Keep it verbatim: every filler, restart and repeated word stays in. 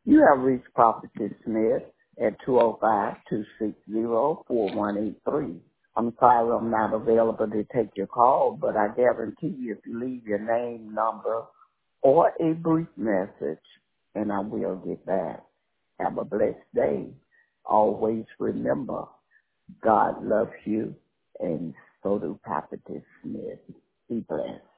You have reached Prophetess Smith at two oh five, two six zero, four one eight three. I'm sorry I'm not available to take your call, but I guarantee you if you leave your name, number, or a brief message, and I will get back. Have a blessed day. Always remember, God loves you, and so do Prophetess Smith. Be blessed.